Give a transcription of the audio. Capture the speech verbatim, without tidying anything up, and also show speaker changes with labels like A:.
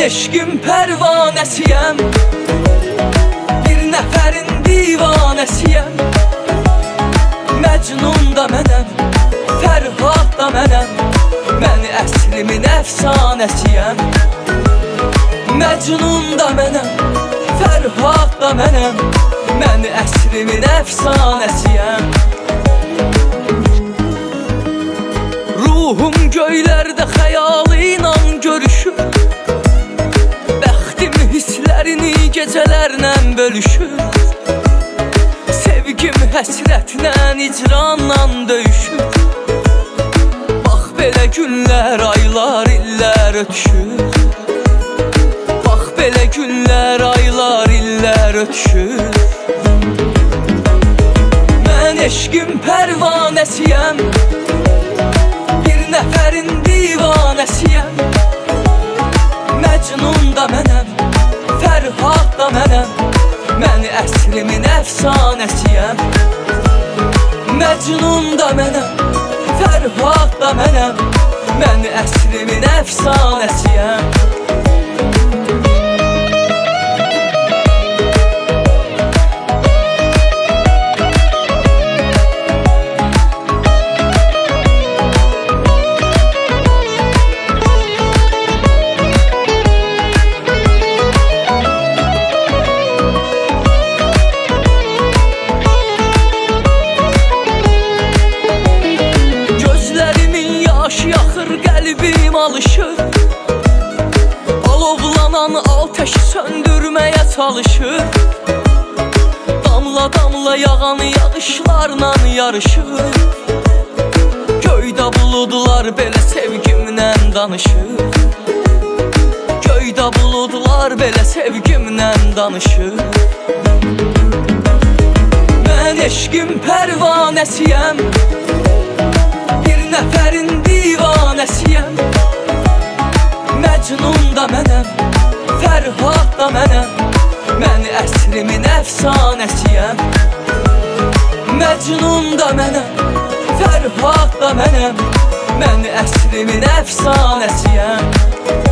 A: eşqin pərvanəsiyəm, bir nəfərin divanəsiyəm. Məcnun da mənəm, Fərhad da mənəm, mən əsrimin əfsanəsiyəm. Məcnun da mənəm, Fərhad da mənəm, mən əsrimin əfsanəsiyəm. Ruhum göylərdə xəyalı ilə görüşür, bəxtim hisslərini gecələrlə bölüşür. Sevgim həsrətlə, icranla döyüşür. Bax belə günlər, aylar, illər ötüşür. Bax belə günlər, aylar, illər ötüşür. Mən eşqin pərvanəsiyəm, bir nəfərin divanəsiyəm. Məcnun da mənəm, Fərhad da mənəm, mən əsrimin əfsanəsiyəm. Məcnun da mənəm, Fərhad da mənəm, mən əsrimin əfsanəsiyəm. Qəlbim alışır, alovlanan ateşi söndürməyə çalışır. Damla damla yağan yağışlarla yarışır. Göydə buludlar belə sevgimlə danışır. Göydə buludlar belə sevgimlə danışır. Mən eşqin pərvanəsiyəm, bir nəfərin divanəsiyəm. Məcnun da mənəm, Fərhad da mənəm, mən əsrimin əfsanəsiyəm. Məcnun da mənəm, Fərhad da mənəm, mən əsrimin əfsanəsiyəm.